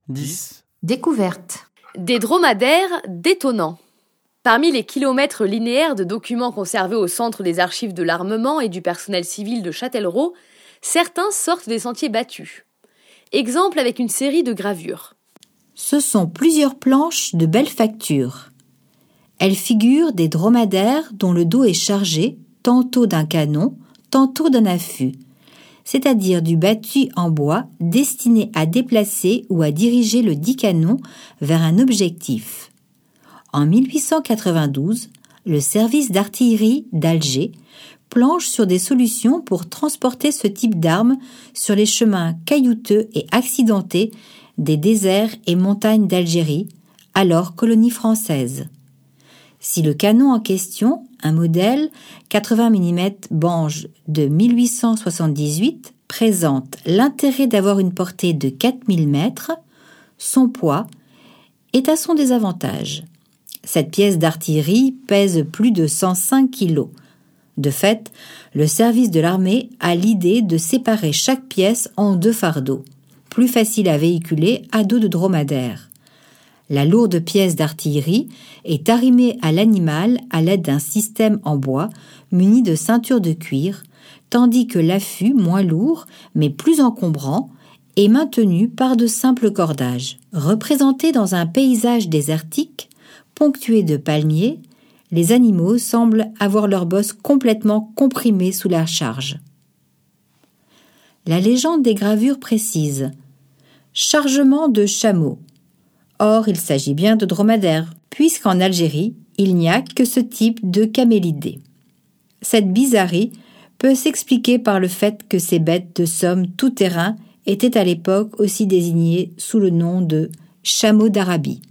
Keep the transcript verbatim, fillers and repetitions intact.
dix. Découverte. Des dromadaires détonnants. Parmi les kilomètres linéaires de documents conservés au Centre des archives de l'armement et du personnel civil de Châtellerault, certains sortent des sentiers battus. Exemple avec une série de gravures. Ce sont plusieurs planches de belle facture. Elles figurent des dromadaires dont le dos est chargé tantôt d'un canon, tantôt d'un affût, c'est-à-dire du battu en bois destiné à déplacer ou à diriger le dit canon vers un objectif. En mille huit cent quatre-vingt-douze, le service d'artillerie d'Alger planche sur des solutions pour transporter ce type d'armes sur les chemins caillouteux et accidentés des déserts et montagnes d'Algérie, alors colonie française. Si le canon en question, un modèle quatre-vingts millimètres Bange de mille huit cent soixante-dix-huit, présente l'intérêt d'avoir une portée de quatre mille mètres, son poids est à son désavantage. Cette pièce d'artillerie pèse plus de cent cinq kilos. De fait, le service de l'armée a l'idée de séparer chaque pièce en deux fardeaux, plus faciles à véhiculer à dos de dromadaire. La lourde pièce d'artillerie est arrimée à l'animal à l'aide d'un système en bois muni de ceintures de cuir, tandis que l'affût, moins lourd mais plus encombrant, est maintenu par de simples cordages. Représentés dans un paysage désertique, ponctué de palmiers, les animaux semblent avoir leur bosse complètement comprimée sous la charge. La légende des gravures précise « Chargement de chameaux ». Or, il s'agit bien de dromadaires, puisqu'en Algérie, il n'y a que ce type de camélidés. Cette bizarrerie peut s'expliquer par le fait que ces bêtes de somme tout-terrain étaient à l'époque aussi désignées sous le nom de chameaux d'Arabie.